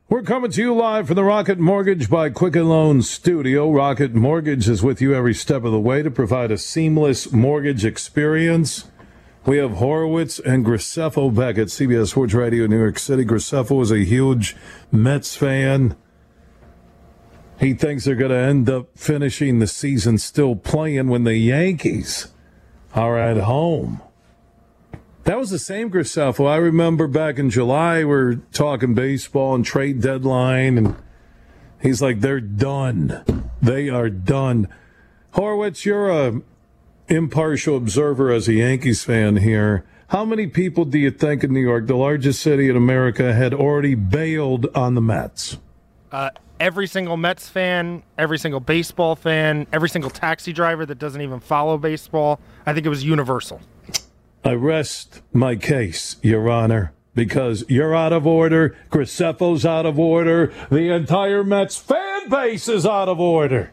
We're coming to you live from the Rocket Mortgage by Quicken Loans studio. Rocket Mortgage is with you every step of the way to provide a seamless mortgage experience. We have Horowitz and Graceffo back at CBS Sports Radio in New York City. Graceffo is a huge Mets fan. He thinks they're going to end up finishing the season still playing when the Yankees are at home. That was the same Graceffo. I remember back in July, we're talking baseball and trade deadline, and he's like, they're done. They are done. Horowitz, you're a impartial observer as a Yankees fan here. How many people do you think in New York, the largest city in America, had already bailed on the Mets? Every single Mets fan, every single baseball fan, every single taxi driver that doesn't even follow baseball. I think it was universal. I rest my case, Your Honor, because you're out of order, Graceffo's out of order, the entire Mets fan base is out of order.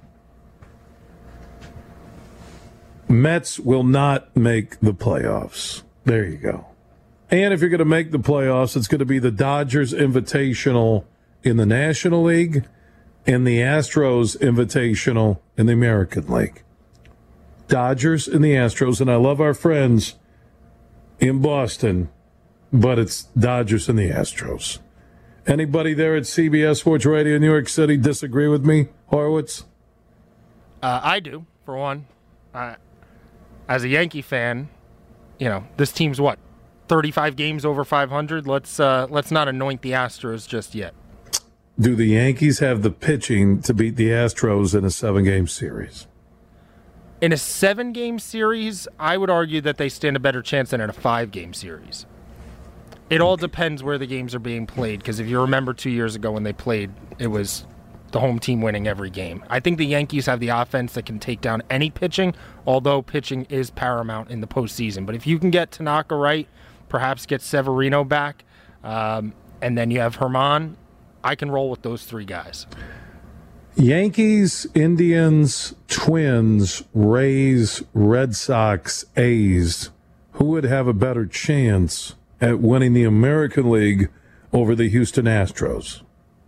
Mets will not make the playoffs. There you go. And if you're going to make the playoffs, it's going to be the Dodgers Invitational in the National League and the Astros Invitational in the American League. Dodgers and the Astros, and I love our friends in Boston, but it's Dodgers and the Astros. Anybody there at CBS Sports Radio in New York City disagree with me, Horowitz? I do, for one. As a Yankee fan, this team's 35 games over 500. Let's not anoint the Astros just yet. Do the Yankees have the pitching to beat the Astros in a 7-game series? In a 7-game series, I would argue that they stand a better chance than in a 5-game series. It all depends where the games are being played, because if you remember 2 years ago when they played, it was the home team winning every game. I think the Yankees have the offense that can take down any pitching, although pitching is paramount in the postseason. But if you can get Tanaka right, perhaps get Severino back, and then you have Herman, I can roll with those three guys. Yankees, Indians, Twins, Rays, Red Sox, A's. Who would have a better chance at winning the American League over the Houston Astros?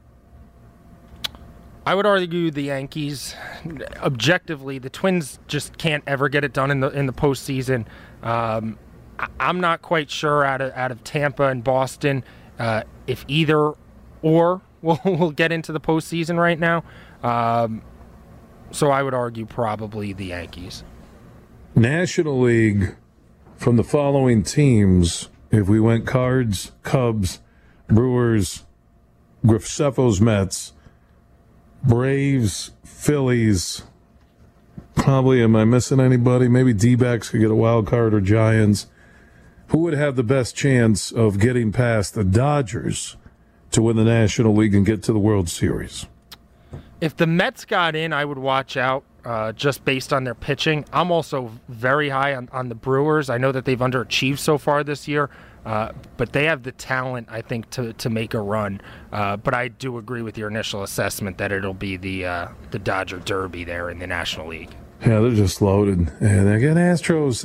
I would argue the Yankees. Objectively, the Twins just can't ever get it done in the postseason. I'm not quite sure out of Tampa and Boston if either or will get into the postseason right now. So I would argue probably the Yankees. National League, from the following teams, if we went Cards, Cubs, Brewers, Graceffo's Mets, Braves, Phillies, probably, am I missing anybody? Maybe D-backs could get a wild card, or Giants. Who would have the best chance of getting past the Dodgers to win the National League and get to the World Series? If the Mets got in, I would watch out just based on their pitching. I'm also very high on the Brewers. I know that they've underachieved so far this year, but they have the talent, I think, to make a run. But I do agree with your initial assessment that it'll be the Dodger Derby there in the National League. Yeah, they're just loaded. And again, Astros,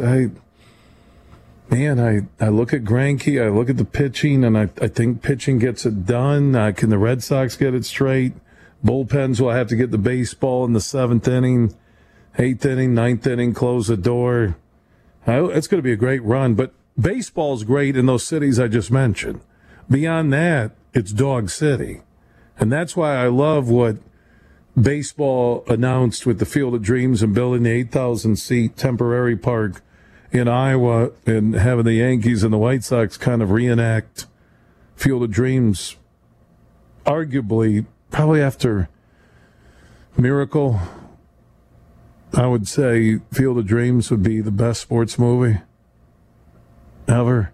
I look at Greinke, I look at the pitching, and I think pitching gets it done. Can the Red Sox get it straight? Bullpens will have to get the baseball in the 7th inning, 8th inning, 9th inning, close the door. It's going to be a great run, but baseball's great in those cities I just mentioned. Beyond that, it's Dog City. And that's why I love what baseball announced with the Field of Dreams and building the 8,000-seat temporary park in Iowa and having the Yankees and the White Sox kind of reenact Field of Dreams, arguably, probably after Miracle, I would say Field of Dreams would be the best sports movie ever.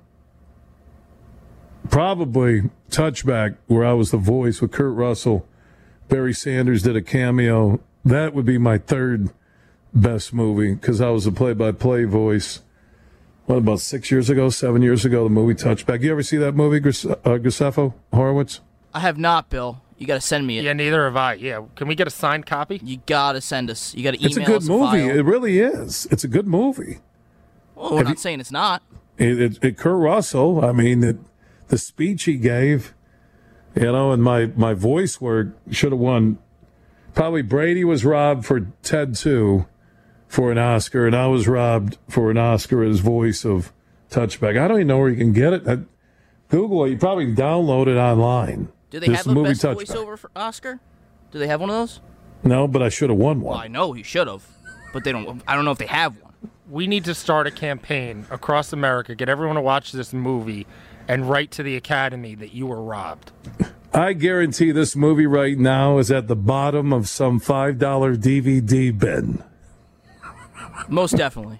Probably Touchback, where I was the voice with Kurt Russell. Barry Sanders did a cameo. That would be my third best movie because I was a play-by-play voice. About 7 years ago, the movie Touchback. You ever see that movie, Graceffo, Horowitz? I have not, Bill. You got to send me it. Yeah, neither have I. Yeah, can we get a signed copy? You got to send us. You got to email us. It's a good movie. File. It really is. It's a good movie. Well, we're not saying it's not. Kurt Russell, the speech he gave, And my voice work should have won. Probably Brady was robbed for Ted 2 for an Oscar, and I was robbed for an Oscar as voice of Touchback. I don't even know where you can get it. Google it. You probably download it online. Do they have the best voiceover for Oscar? Do they have one of those? No, but I should have won one. Well, I know he should have, but they don't. I don't know if they have one. We need to start a campaign across America, get everyone to watch this movie, and write to the Academy that you were robbed. I guarantee this movie right now is at the bottom of some $5 DVD bin. Most definitely.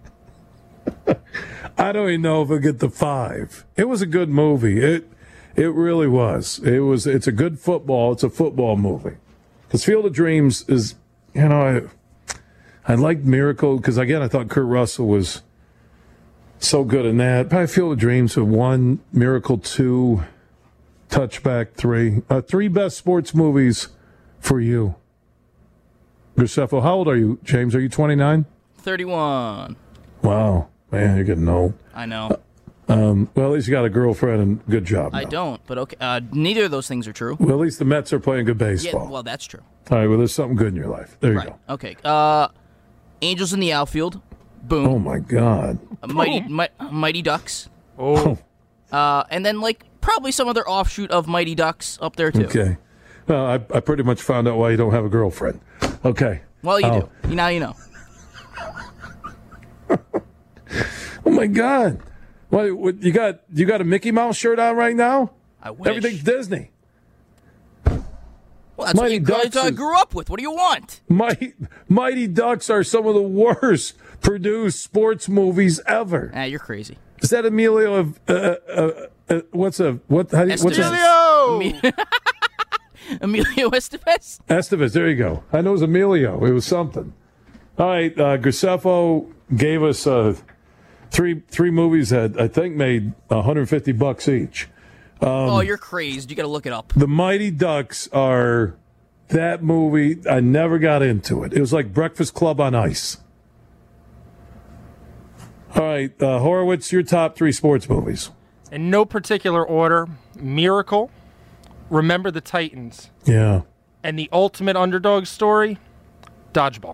I don't even know if it'll get the 5. It was a good movie. It really was. It's a good football. It's a football movie. Because Field of Dreams is, I liked Miracle because, again, I thought Kurt Russell was so good in that. Probably Field of Dreams with 1, Miracle 2, Touchback 3. 3 best sports movies for you. Graceffo, how old are you, James? Are you 29? 31. Wow. Man, you're getting old. I know. Well, at least you got a girlfriend and good job. I don't, but okay. Neither of those things are true. Well, at least the Mets are playing good baseball. Yeah, well, that's true. All right, well, there's something good in your life. There you go. Okay. Angels in the outfield. Boom. Oh, my God. Mighty Ducks. Oh. And then, probably some other offshoot of Mighty Ducks up there, too. Okay. Well, I pretty much found out why you don't have a girlfriend. Okay. Well, you do. Now you know. Oh, my God. What you got a Mickey Mouse shirt on right now? I wish. Everything's Disney. Well, that's what you guys grew up with. What do you want? Mighty Ducks are some of the worst produced sports movies ever. You're crazy. Is that Emilio? Emilio Estevez? Estevez, there you go. I know it was Emilio. It was something. All right, Graceffo gave us three movies that I think made $150 each. You're crazed. You got to look it up. The Mighty Ducks are that movie. I never got into it. It was like Breakfast Club on ice. All right, Horowitz, your top 3 sports movies. In no particular order, Miracle, Remember the Titans. Yeah. And the ultimate underdog story, Dodgeball.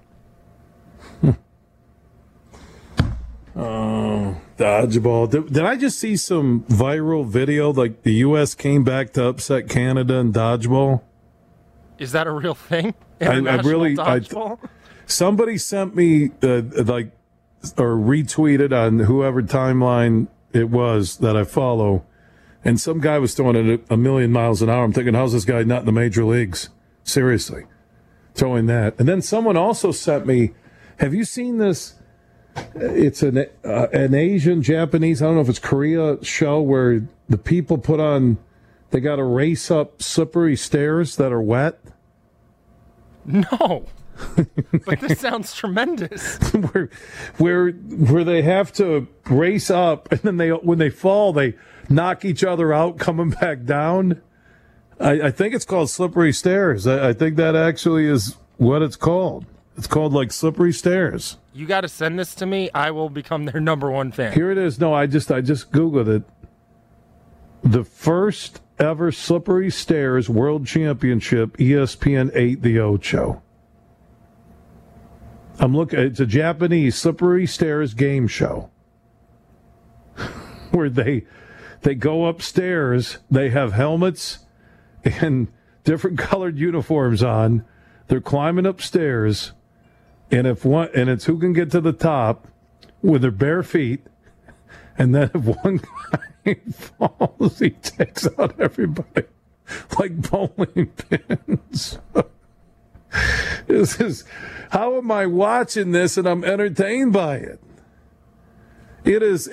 Dodgeball. Did I just see some viral video like the U.S. came back to upset Canada in dodgeball? Is that a real thing? Dodgeball? Somebody sent me or retweeted on whoever timeline it was that I follow, and some guy was throwing it a million miles an hour. I'm thinking, how's this guy not in the major leagues? Seriously, throwing that. And then someone also sent me, have you seen this? It's an Asian, Japanese, I don't know if it's Korea show where the people they got to race up slippery stairs that are wet. No. But this sounds tremendous. where they have to race up, and then when they fall, they knock each other out coming back down. I think it's called slippery stairs. I think that actually is what it's called. It's called slippery stairs. You got to send this to me. I will become their number 1 fan. Here it is. No, I just Googled it. The first ever slippery stairs world championship, ESPN 8 The Ocho. I'm looking. It's a Japanese slippery stairs game show where they go upstairs. They have helmets and different colored uniforms on. They're climbing upstairs, and it's who can get to the top with their bare feet. And then if one guy falls, he takes out everybody like bowling pins. How am I watching this and I'm entertained by it? There's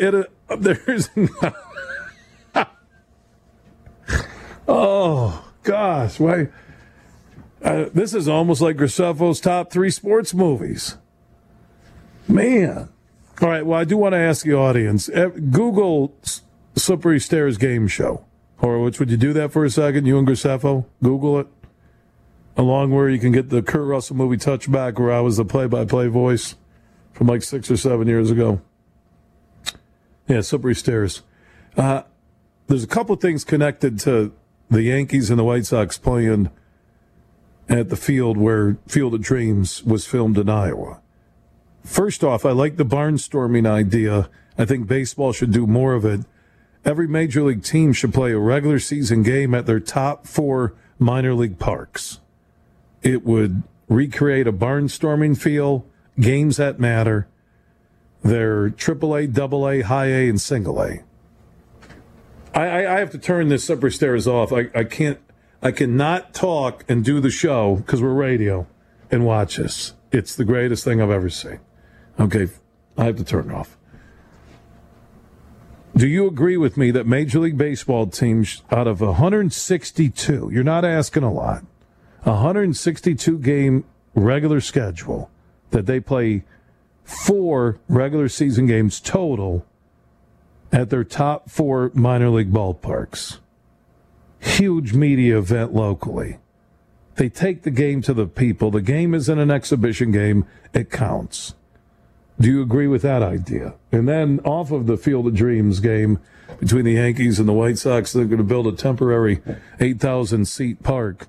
oh gosh, why? This is almost like Graceffo's top 3 sports movies. Man. All right, well, I do want to ask the audience. Google Slippery Stairs game show. Horowitz, would you do that for a second, you and Graceffo? Google it. Along where you can get the Kurt Russell movie Touchback, where I was the play-by-play voice from 6 or 7 years ago. Yeah, Slippery Stairs. There's a couple of things connected to the Yankees and the White Sox playing at the field where Field of Dreams was filmed in Iowa. First off, I like the barnstorming idea. I think baseball should do more of it. Every major league team should play a regular season game at their top 4 minor league parks. It would recreate a barnstorming feel, games that matter. They're AAA, AA, high A, and single A. I have to turn this upper stairs off. I cannot talk and do the show because we're radio and watch this. It's the greatest thing I've ever seen. Okay, I have to turn it off. Do you agree with me that Major League Baseball teams out of 162, you're not asking a lot, 162 game regular schedule, that they play 4 regular season games total at their top 4 minor league ballparks? Huge media event locally. They take the game to the people. The game isn't an exhibition game. It counts. Do you agree with that idea? And then off of the Field of Dreams game between the Yankees and the White Sox, they're going to build a temporary 8,000-seat park.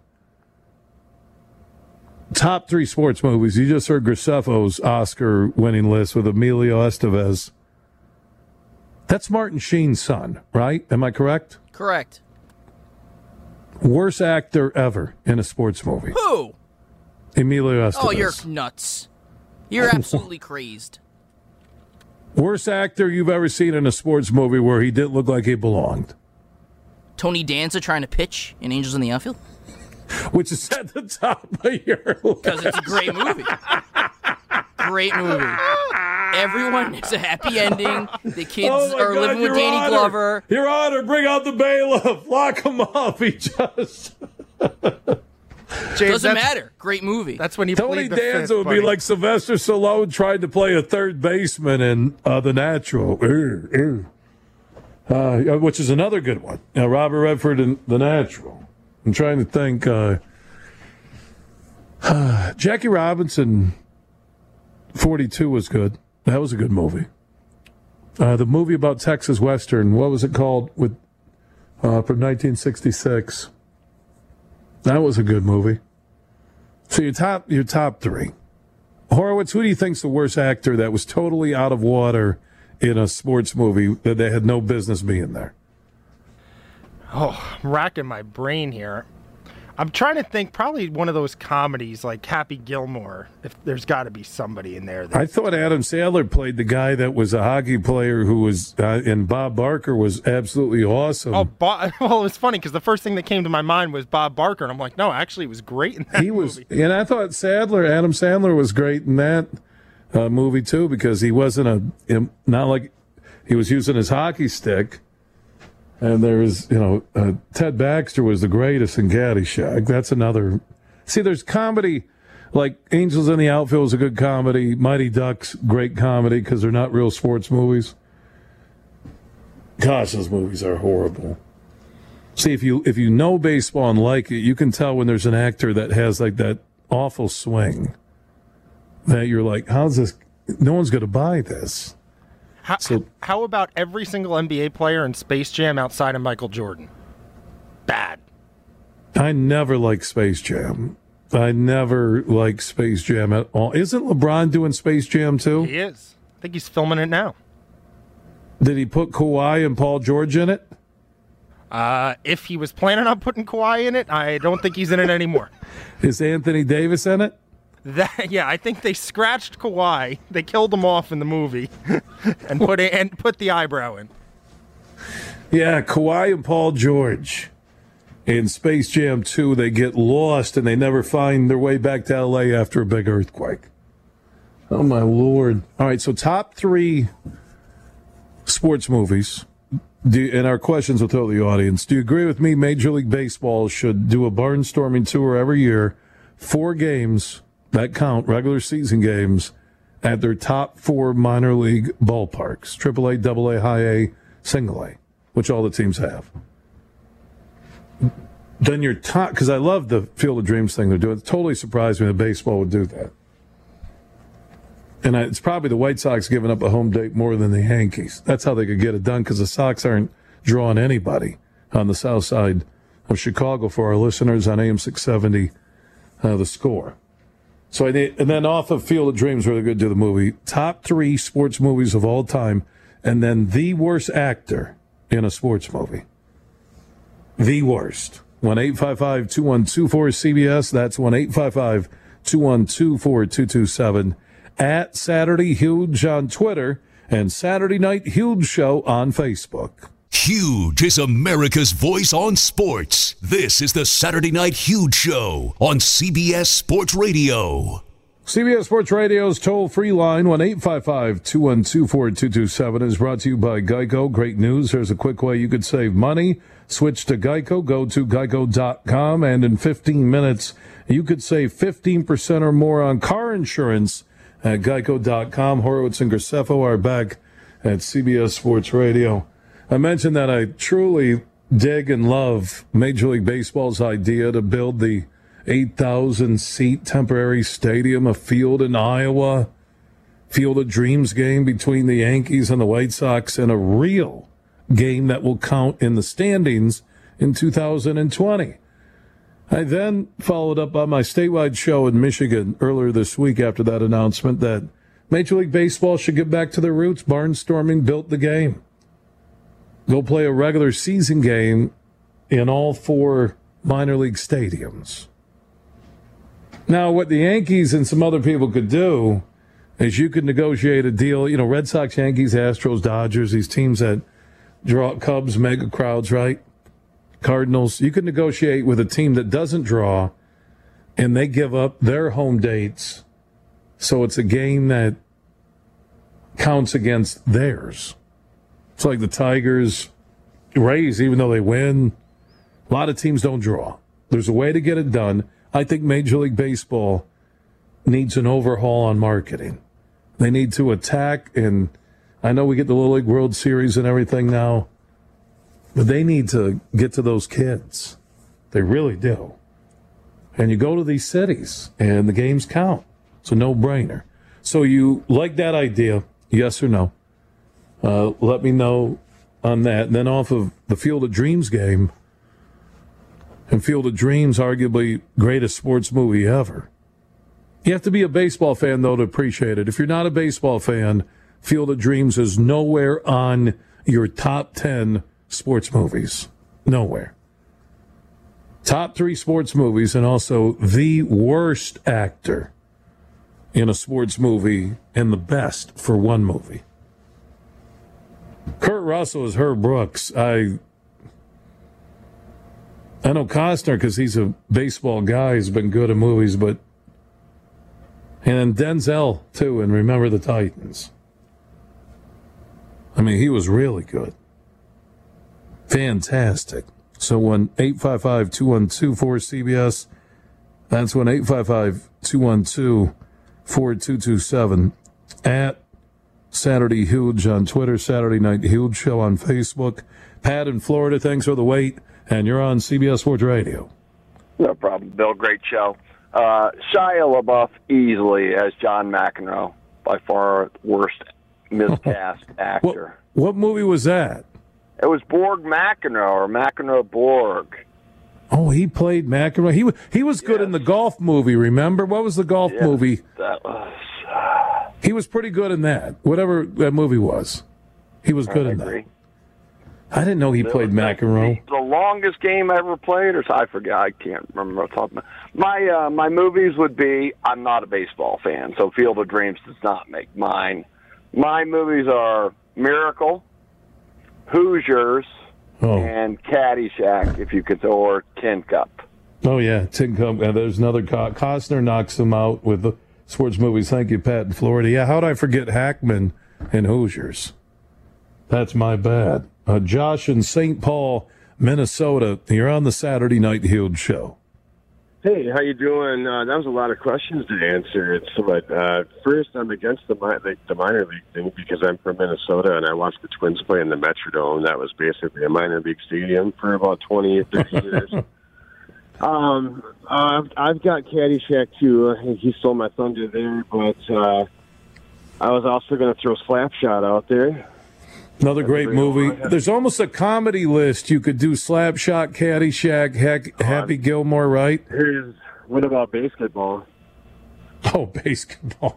Top 3 sports movies. You just heard Graceffo's Oscar-winning list with Emilio Estevez. That's Martin Sheen's son, right? Am I correct? Correct. Worst actor ever in a sports movie. Who? Emilio Estevez. Oh, you're nuts. You're absolutely crazed. Worst actor you've ever seen in a sports movie where he didn't look like he belonged. Tony Danza trying to pitch in Angels in the Outfield? Which is at the top of your list. Because it's a great movie. Great movie. Everyone, it's a happy ending. The kids are living with Danny Honor. Glover. Your Honor, bring out the bailiff. Lock him up. He just... James, Doesn't matter. Great movie. That's when you Tony plead the Danza fifth, would buddy. be like Sylvester Stallone trying to play a third baseman in The Natural. Which is another good one. Robert Redford in The Natural. I'm trying to think. Jackie Robinson, 42 was good. That was a good movie. The movie about Texas Western, what was it called? From 1966. That was a good movie. So your top 3. Horowitz, who do you think's the worst actor that was totally out of water in a sports movie that they had no business being there? Oh, I'm racking my brain here. I'm trying to think, probably one of those comedies like Happy Gilmore. If there's got to be somebody in there. I thought Adam Sandler played the guy that was a hockey player who was, and Bob Barker was absolutely awesome. Oh, well, it was funny because the first thing that came to my mind was Bob Barker, and I'm like, no, actually, it was great in that movie. And I thought Adam Sandler was great in that movie too, because he wasn't not like he was using his hockey stick. And there was, Ted Baxter was the greatest in Caddyshack. That's another. See, there's comedy, like Angels in the Outfield is a good comedy. Mighty Ducks, great comedy because they're not real sports movies. Gosh, those movies are horrible. See, if you know baseball and like it, you can tell when there's an actor that has like that awful swing that you're like, how's this? No one's going to buy this. How about every single NBA player in Space Jam outside of Michael Jordan? Bad. I never liked Space Jam. I never liked Space Jam at all. Isn't LeBron doing Space Jam too? He is. I think he's filming it now. Did he put Kawhi and Paul George in it? If he was planning on putting Kawhi in it, I don't think he's in it anymore. Is Anthony Davis in it? I think they scratched Kawhi. They killed him off in the movie, and put the eyebrow in. Yeah, Kawhi and Paul George. In Space Jam 2, they get lost and they never find their way back to L.A. after a big earthquake. Oh, my Lord. All right, so top 3 sports movies. And our questions will tell the audience. Do you agree with me Major League Baseball should do a barnstorming tour every year, 4 games that count, regular season games, at their top 4 minor league ballparks, AAA, AA, high A, single A, which all the teams have. Then your top, because I love the Field of Dreams thing they're doing. It totally surprised me that baseball would do that. And it's probably the White Sox giving up a home date more than the Yankees. That's how they could get it done, because the Sox aren't drawing anybody on the south side of Chicago for our listeners on AM 670, The Score. So and then off of Field of Dreams, really good to the movie. Top 3 sports movies of all time, and then the worst actor in a sports movie. The worst. 1-855-212-4CBS. That's 1-855-212-4227. At Saturday Huge on Twitter and Saturday Night Huge Show on Facebook. Huge is America's voice on sports. This is the Saturday Night Huge Show on CBS Sports Radio. CBS Sports Radio's toll-free line, 1-855-212-4227, is brought to you by Geico. Great news. There's a quick way you could save money. Switch to Geico. Go to geico.com, and in 15 minutes, you could save 15% or more on car insurance at geico.com. Horowitz and Graceffo are back at CBS Sports Radio. I mentioned that I truly dig and love Major League Baseball's idea to build the 8,000-seat temporary stadium, a field in Iowa, Field of Dreams game between the Yankees and the White Sox, and a real game that will count in the standings in 2020. I then followed up on my statewide show in Michigan earlier this week after that announcement that Major League Baseball should get back to their roots. Barnstorming built the game. Go play a regular season game in all 4 minor league stadiums. Now, what the Yankees and some other people could do is you could negotiate a deal. You know, Red Sox, Yankees, Astros, Dodgers, these teams that draw Cubs, mega crowds, right? Cardinals. You could negotiate with a team that doesn't draw, and they give up their home dates. So it's a game that counts against theirs. It's like the Tigers, Rays, even though they win, a lot of teams don't draw. There's a way to get it done. I think Major League Baseball needs an overhaul on marketing. They need to attack, and I know we get the Little League World Series and everything now, but they need to get to those kids. They really do. And you go to these cities, and the games count. It's a no-brainer. So you like that idea, yes or no? Let me know on that. And then off of the Field of Dreams game, and Field of Dreams, arguably greatest sports movie ever. You have to be a baseball fan, though, to appreciate it. If you're not a baseball fan, Field of Dreams is nowhere on your top 10 sports movies. Nowhere. Top 3 sports movies, and also the worst actor in a sports movie and the best for one movie. Kurt Russell is Herb Brooks. I know Costner because he's a baseball guy. He's been good in movies, but... And Denzel, too, and Remember the Titans. I mean, he was really good. Fantastic. So 1-855-212-4CBS. That's 1-855-212-4227. At Saturday Huge on Twitter, Saturday Night Huge Show on Facebook. Pat in Florida, thanks for the wait. And you're on CBS Sports Radio. No problem, Bill. Great show. Shia LaBeouf easily as John McEnroe, by far worst miscast actor. What movie was that? It was Borg McEnroe or McEnroe Borg. Oh, he played McEnroe. He was good in the golf movie, remember? What was the golf movie? That was... He was pretty good in that, whatever that movie was. He was good in that. I didn't know he played McEnroe. The longest game I ever played, or I forget, I can't remember what I'm talking about. My movies would be, I'm not a baseball fan, so Field of Dreams does not make mine. My movies are Miracle, Hoosiers, and Caddyshack, if you could, or Tin Cup. Oh, yeah, Tin Cup. There's another. Costner knocks him out with the sports movies. Thank you, Pat in Florida. Yeah, how'd I forget Hackman and Hoosiers? That's my bad. Josh in St. Paul, Minnesota. You're on the Saturday Night Huge Show. Hey, how you doing? That was a lot of questions to answer. First, I'm against the minor league thing because I'm from Minnesota and I watched the Twins play in the Metrodome. That was basically a minor league stadium for about 20 or 30 years. I've got Caddyshack too. He stole my thunder there, but I was also going to throw Slapshot out there. Another great movie. There's almost a comedy list. You could do Slapshot, Caddyshack, Happy Gilmore, right? What about basketball? Oh, basketball.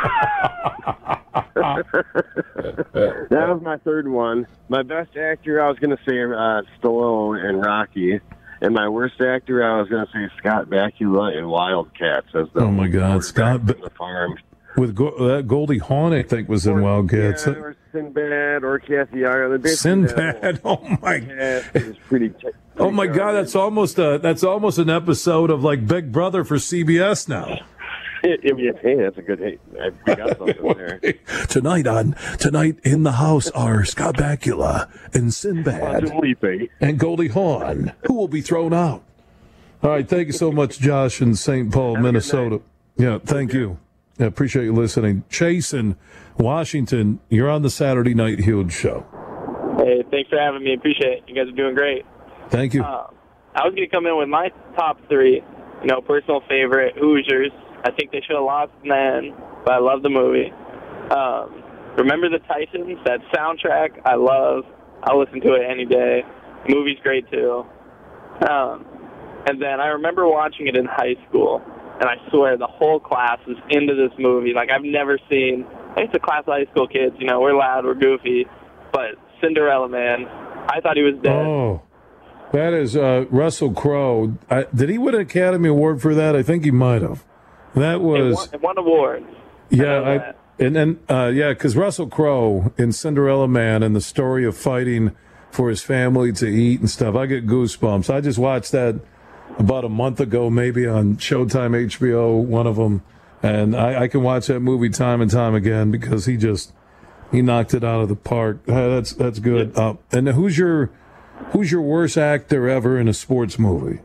That was my third one. My best actor, I was going to say Stallone and Rocky. And my worst actor, I was going to say Scott Bakula in Wildcats. Oh, my God. Scott the farm. With Goldie Hawn, I think, was in Wildcats. Yeah, or Sinbad or Kathy Ireland. Sinbad. Oh, my. It was oh, my God. That's almost an episode of, like, Big Brother for CBS now. Hey, that's a good hit. We got something there. Tonight in the house are Scott Bakula and Sinbad and Goldie Hawn, who will be thrown out. All right, thank you so much, Josh in St. Paul, Minnesota. Yeah, thank you. I appreciate you listening. Chase in Washington, you're on the Saturday Night Huge Show. Hey, thanks for having me. Appreciate it. You guys are doing great. Thank you. I was going to come in with my top three, personal favorite, Hoosiers. I think they should have lost then, but I love the movie. Remember the Titans? That soundtrack I love. I'll listen to it any day. The movie's great, too. And then I remember watching it in high school, and I swear the whole class was into this movie. Like, I've never seen... It's a class of high school kids. We're loud, we're goofy. But Cinderella Man, I thought he was dead. Oh, that is Russell Crowe. Did he win an Academy Award for that? I think he might have. That was it won awards. Yeah, because Russell Crowe in Cinderella Man and the story of fighting for his family to eat and stuff. I get goosebumps. I just watched that about a month ago, maybe on Showtime, HBO, one of them, and I can watch that movie time and time again because he knocked it out of the park. That's good. And who's your worst actor ever in a sports movie?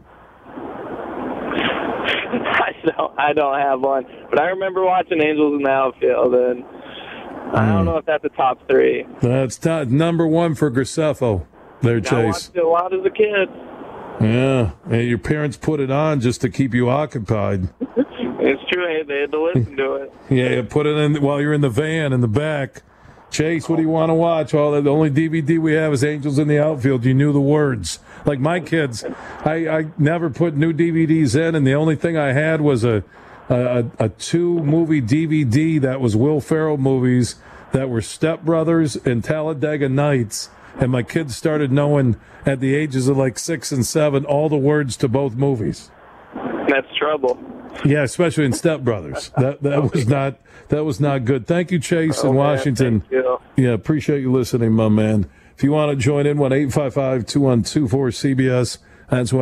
I don't have one, but I remember watching Angels in the Outfield, and I don't know if that's the top three. That's number one for Graceffo. There, Chase. I watched it a lot as a kid. Yeah, and your parents put it on just to keep you occupied. It's true. They had to listen to it. Yeah, put it in while you're in the van in the back. Chase, what do you want to watch? Oh, the only DVD we have is Angels in the Outfield. You knew the words. Like my kids, I never put new DVDs in, and the only thing I had was a 2-movie DVD that was Will Ferrell movies that were Step Brothers and Talladega Nights. And my kids started knowing at the ages of like 6 and 7 all the words to both movies. That's trouble. Yeah, especially in Step Brothers. That was not good. Thank you, Chase in Washington. Thank you. Yeah, appreciate you listening, my man. If you want to join in, 1-855-212-4CBS. That's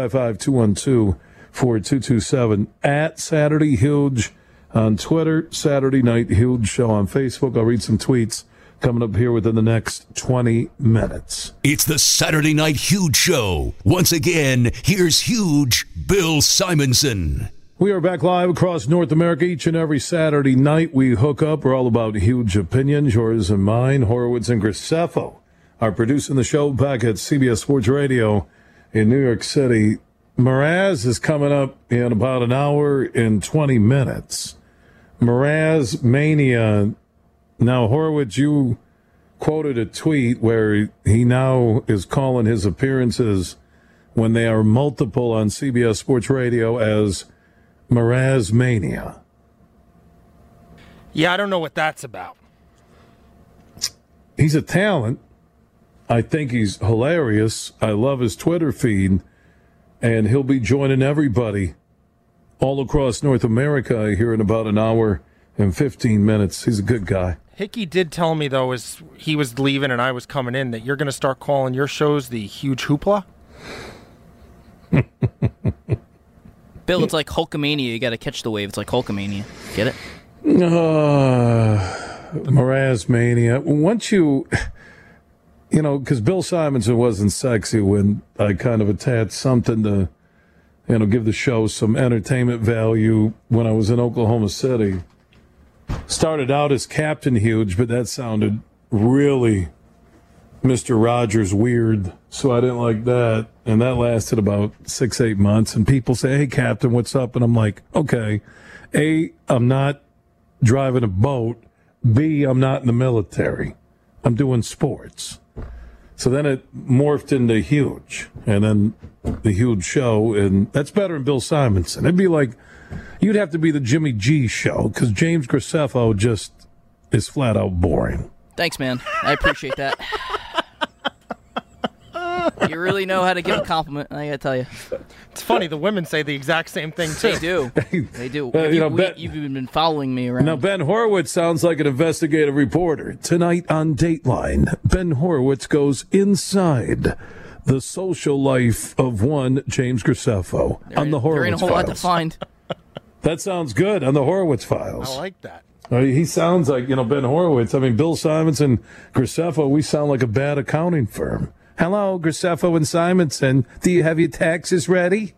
1-855-212-4227. At Saturday Huge on Twitter, Saturday Night Huge Show on Facebook. I'll read some tweets coming up here within the next 20 minutes. It's the Saturday Night Huge Show. Once again, here's Huge Bill Simonson. We are back live across North America each and every Saturday night. We hook up. We're all about huge opinions, yours and mine. Horowitz and Graceffo are producing the show back at CBS Sports Radio in New York City. Mraz is coming up in about an hour and 20 minutes. Mraz Mania. Now, Horowitz, you quoted a tweet where he now is calling his appearances when they are multiple on CBS Sports Radio as Mraz Mania. Yeah, I don't know what that's about. He's a talent. I think he's hilarious. I love his Twitter feed. And he'll be joining everybody all across North America here in about an hour and 15 minutes. He's a good guy. Hickey did tell me, though, as he was leaving and I was coming in, that you're going to start calling your shows the Huge Hoopla. Bill, it's like Hulkamania. You got to catch the wave. It's like Hulkamania. Get it? Mraz Mania. Once because Bill Simonson wasn't sexy when I kind of attached something to, give the show some entertainment value when I was in Oklahoma City. Started out as Captain Huge, but that sounded really Mr. Rogers weird, so I didn't like that. And that lasted about 6-8 months. And people say, "Hey, Captain, what's up?" And I'm like, okay, A, I'm not driving a boat. B, I'm not in the military. I'm doing sports. So then it morphed into Huge, and then the Huge Show, and that's better than Bill Simonson. It'd be like, you'd have to be the Jimmy G Show, because James Graceffo just is flat out boring. Thanks, man. I appreciate that. You really know how to give a compliment, I gotta tell you. It's funny, the women say the exact same thing, too. They do. They do. You've been following me around. Now, Ben Horowitz sounds like an investigative reporter. Tonight on Dateline, Ben Horowitz goes inside the social life of one James Graceffo on the Horowitz Files. There ain't a whole lot to find. That sounds good on the Horowitz Files. I like that. He sounds like, Ben Horowitz. I mean, Bill Simonson, Graceffo, we sound like a bad accounting firm. Hello, Graceffo and Simonson. Do you have your taxes ready?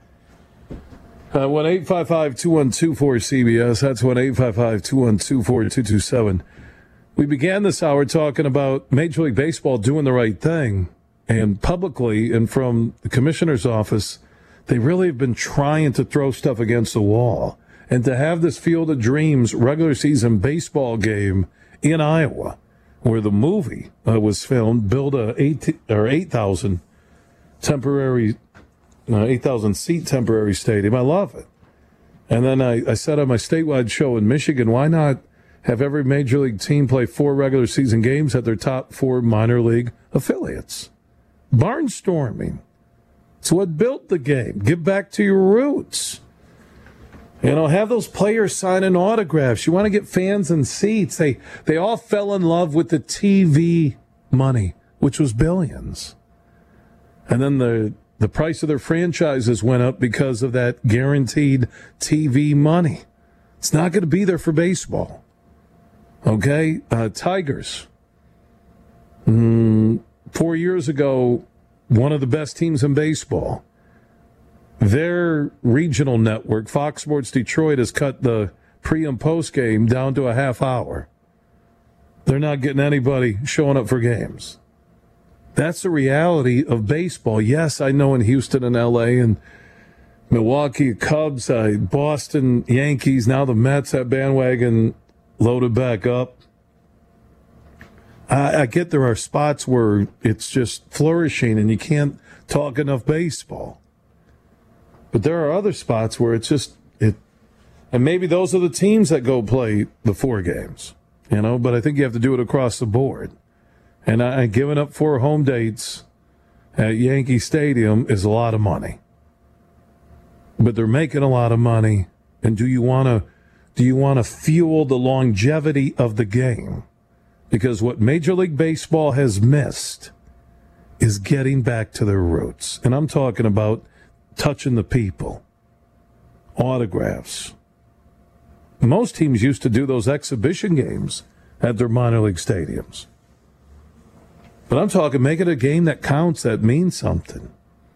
1-855-212-4CBS. That's 1-855-212-4227. We began this hour talking about Major League Baseball doing the right thing. And publicly and from the commissioner's office, they really have been trying to throw stuff against the wall. And to have this Field of Dreams regular season baseball game in Iowa, where the movie was filmed, build a 8,000 temporary, 8,000 seat temporary stadium. I love it. And then I said on my statewide show in Michigan, why not have every major league team play 4 regular season games at their top 4 minor league affiliates? Barnstorming. It's what built the game. Give back to your roots. Have those players signing autographs. You want to get fans and seats. They all fell in love with the TV money, which was billions. And then the price of their franchises went up because of that guaranteed TV money. It's not going to be there for baseball. Okay? Tigers. 4 years ago, one of the best teams in baseball. Their regional network, Fox Sports Detroit, has cut the pre- and post-game down to a half hour. They're not getting anybody showing up for games. That's the reality of baseball. Yes, I know in Houston and L.A. and Milwaukee Cubs, Boston Yankees, now the Mets, that bandwagon loaded back up. I get there are spots where it's just flourishing and you can't talk enough baseball. But there are other spots where it's just and maybe those are the teams that go play the 4 games, but I think you have to do it across the board. And giving up 4 home dates at Yankee Stadium is a lot of money. But they're making a lot of money. And do you want to fuel the longevity of the game? Because what Major League Baseball has missed is getting back to their roots. And I'm talking about touching the people, autographs. Most teams used to do those exhibition games at their minor league stadiums. But I'm talking making a game that counts, that means something.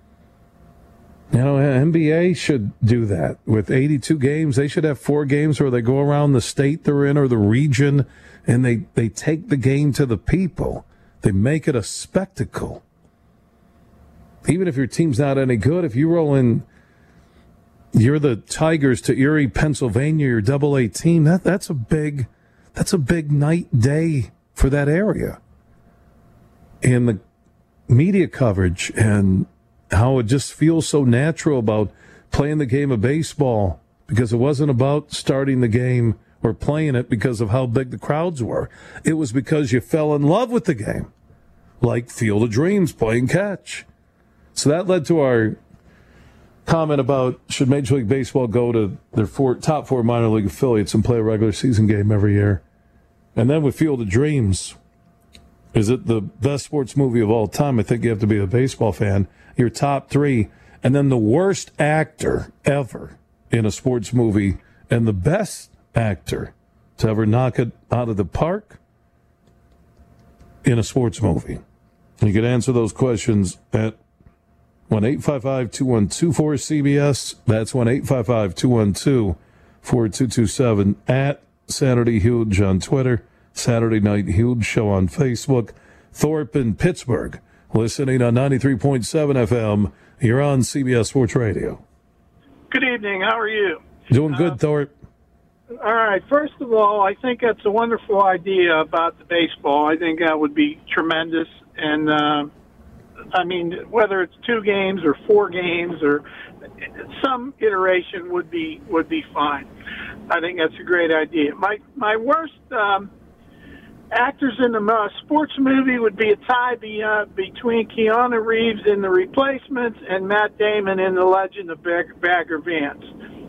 NBA should do that. With 82 games, they should have 4 games where they go around the state they're in or the region, and they take the game to the people. They make it a spectacle. Even if your team's not any good, if you roll in, you're the Tigers to Erie, Pennsylvania, your AA team, that's a big night day for that area. And the media coverage and how it just feels so natural about playing the game of baseball, because it wasn't about starting the game or playing it because of how big the crowds were. It was because you fell in love with the game, like Field of Dreams, playing catch. So that led to our comment about should Major League Baseball go to their top 4 minor league affiliates and play a regular season game every year. And then with Field of Dreams, is it the best sports movie of all time? I think you have to be a baseball fan. Your top 3. And then the worst actor ever in a sports movie and the best actor to ever knock it out of the park in a sports movie. You can answer those questions at 1-855-212-4CBS. That's 1-855-212-4227 at Saturday Huge on Twitter, Saturday Night Huge Show on Facebook. Thorpe in Pittsburgh, listening on 93.7 FM. You're on CBS Sports Radio. Good evening. How are you? Doing good, Thorpe. All right. First of all, I think that's a wonderful idea about the baseball. I think that would be tremendous. And, I mean, whether it's 2 games or 4 games or some iteration would be fine. I think that's a great idea. My worst actors in the sports movie would be a tie between Keanu Reeves in The Replacements and Matt Damon in The Legend of Bagger Vance.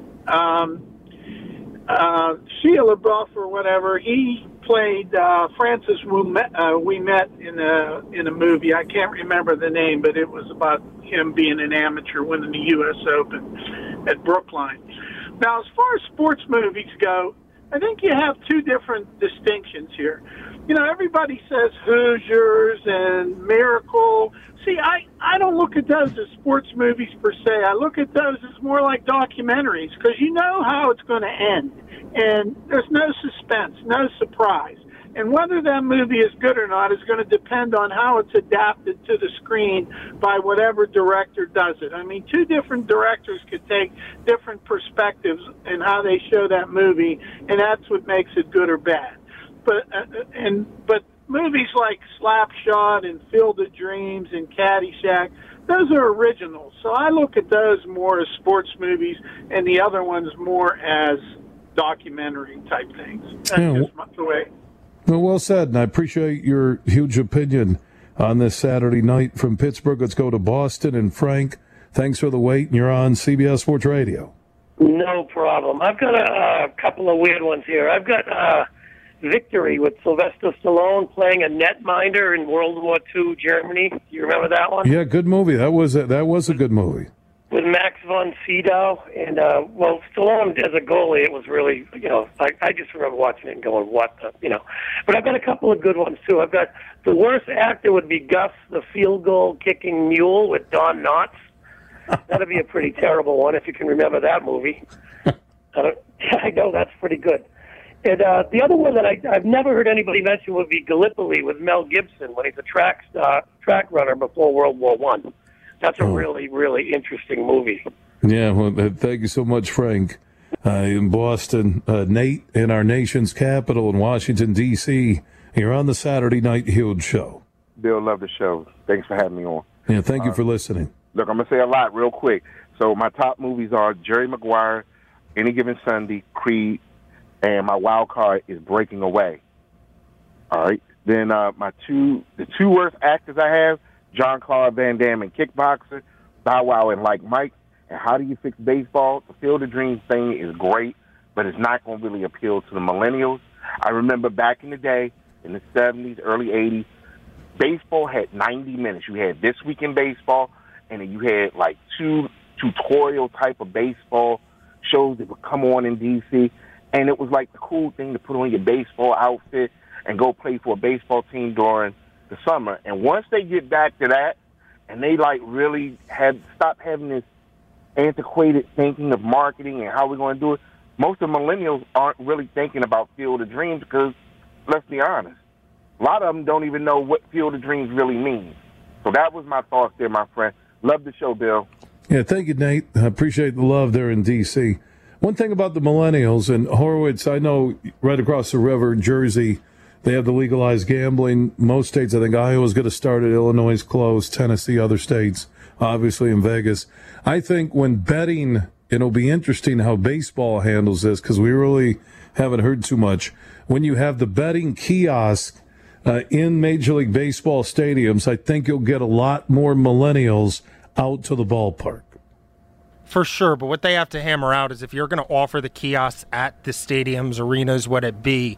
Shia LaBeouf or whatever, he played Francis Ouimet in a movie. I can't remember the name, but it was about him being an amateur winning the U.S. Open at Brookline. Now, as far as sports movies go, I think you have 2 different distinctions here. You know, everybody says Hoosiers and Miracle. See, I don't look at those as sports movies per se. I look at those as more like documentaries because you know how it's going to end. And there's no suspense, no surprise. And whether that movie is good or not is going to depend on how it's adapted to the screen by whatever director does it. I mean, 2 different directors could take different perspectives in how they show that movie, and that's what makes it good or bad. But movies like Slapshot and Field of Dreams and Caddyshack, those are originals. So I look at those more as sports movies and the other ones more as documentary type things. That's just the way. Well said, and I appreciate your huge opinion on this Saturday night from Pittsburgh. Let's go to Boston. And Frank, thanks for the wait, and you're on CBS Sports Radio. No problem. I've got a couple of weird ones here. I've got Victory with Sylvester Stallone playing a netminder in World War II Germany. Do you remember that one? Yeah, good movie. That was a good movie. With Max von Sydow. And, Stallone as a goalie, it was really, I just remember watching it and going, what the. But I've got a couple of good ones, too. I've got the worst actor would be Gus, the field goal kicking mule with Don Knotts. That'd be a pretty terrible one if you can remember that movie. I know, that's pretty good. And the other one that I've never heard anybody mention would be Gallipoli with Mel Gibson when he's a track runner before World War I. That's a really, really interesting movie. Yeah, well, thank you so much, Frank. In Boston, Nate, in our nation's capital in Washington, D.C., you're on the Saturday Night Huge Show. Bill, love the show. Thanks for having me on. Yeah, thank you for listening. Look, I'm going to say a lot real quick. So my top movies are Jerry Maguire, Any Given Sunday, Creed, and my wild card is Breaking Away. All right. Then the two worst actors I have, Jean-Claude Van Damme in Kickboxer, Bow Wow and Like Mike. And How Do You Fix Baseball? The Field of Dreams thing is great, but it's not going to really appeal to the millennials. I remember back in the day, in the 70s, early 80s, baseball had 90 minutes. You had This Week in Baseball, and then you had like 2 tutorial type of baseball shows that would come on in D.C., and it was like the cool thing to put on your baseball outfit and go play for a baseball team during the summer. And once they get back to that, and they like really stop having this antiquated thinking of marketing and how we're going to do it, most of the millennials aren't really thinking about Field of Dreams because, let's be honest, a lot of them don't even know what Field of Dreams really means. So that was my thoughts there, my friend. Love the show, Bill. Yeah, thank you, Nate. I appreciate the love there in D.C. One thing about the millennials, and Horowitz, I know right across the river, Jersey, they have the legalized gambling. Most states, I think Iowa's going to start it, Illinois is closed, Tennessee, other states, obviously in Vegas. I think when betting, it'll be interesting how baseball handles this because we really haven't heard too much. When you have the betting kiosk in Major League Baseball stadiums, I think you'll get a lot more millennials out to the ballpark. For sure, but what they have to hammer out is if you're going to offer the kiosks at the stadiums, arenas, what it be,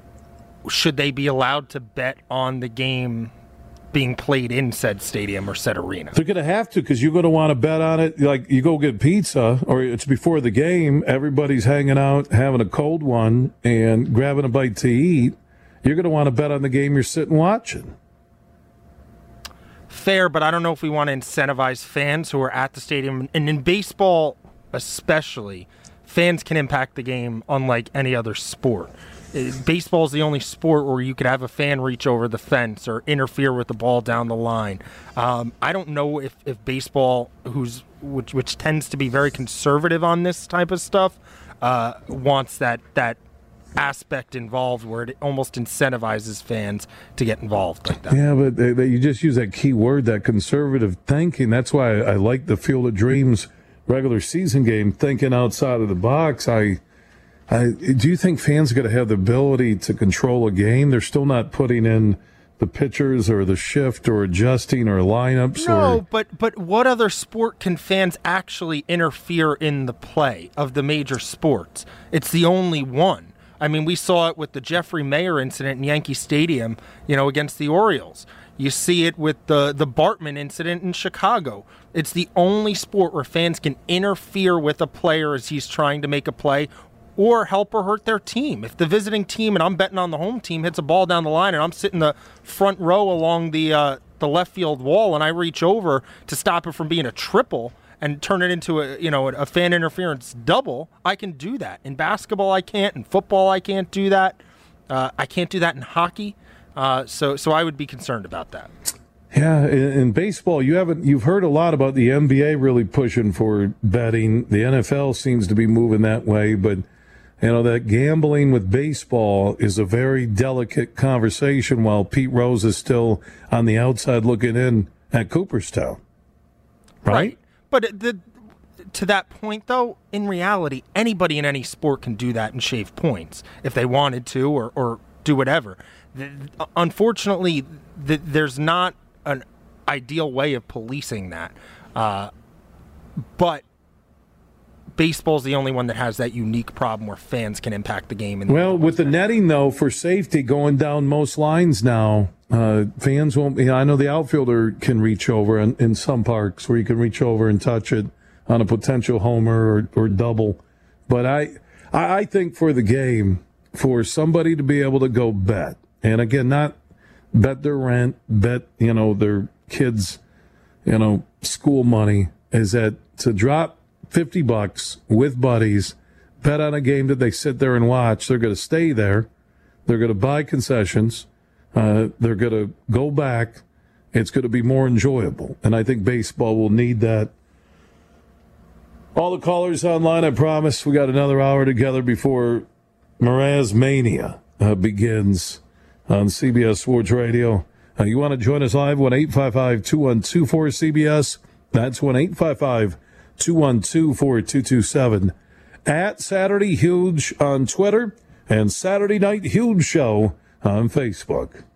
should they be allowed to bet on the game being played in said stadium or said arena? They're going to have to because you're going to want to bet on it. Like you go get pizza or it's before the game, everybody's hanging out, having a cold one and grabbing a bite to eat. You're going to want to bet on the game you're sitting watching. Fair, but I don't know if we want to incentivize fans who are at the stadium. And in baseball especially, fans can impact the game unlike any other sport. Baseball is the only sport where you could have a fan reach over the fence or interfere with the ball down the line. I don't know if baseball, which tends to be very conservative on this type of stuff, wants that aspect involved where it almost incentivizes fans to get involved like that. Yeah, but you just use that key word, that conservative thinking. That's why I like the Field of Dreams regular season game, thinking outside of the box. Do you think fans are going to have the ability to control a game? They're still not putting in the pitchers or the shift or adjusting or lineups. No, but what other sport can fans actually interfere in the play of the major sports? It's the only one. I mean, we saw it with the Jeffrey Mayer incident in Yankee Stadium, against the Orioles. You see it with the Bartman incident in Chicago. It's the only sport where fans can interfere with a player as he's trying to make a play or help or hurt their team. If the visiting team, and I'm betting on the home team, hits a ball down the line and I'm sitting the front row along the left field wall and I reach over to stop it from being a triple and turn it into a fan interference double, I can do that. In basketball, I can't. In football, I can't do that. I can't do that in hockey. So I would be concerned about that. Yeah, in baseball, you've heard a lot about the NBA really pushing for betting. The NFL seems to be moving that way, but that gambling with baseball is a very delicate conversation while Pete Rose is still on the outside looking in at Cooperstown. Right? But to that point, though, in reality, anybody in any sport can do that and shave points if they wanted to or do whatever. Unfortunately, there's not an ideal way of policing that. But baseball's the only one that has that unique problem where fans can impact the game. With the netting, though, for safety going down most lines now, fans won't. I know the outfielder can reach over in some parks where you can reach over and touch it on a potential homer or double. But I think for the game, for somebody to be able to go bet, and again, not bet their rent, bet their kids, school money, is that to drop $50 with buddies, bet on a game that they sit there and watch. They're going to stay there. They're going to buy concessions. They're going to go back. It's going to be more enjoyable. And I think baseball will need that. All the callers online, I promise. We got another hour together before Mraz Mania begins on CBS Sports Radio. You want to join us live? 1-855-212-4CBS. That's 1-855-212-4227. At Saturday Huge on Twitter and Saturday Night Huge Show on Facebook.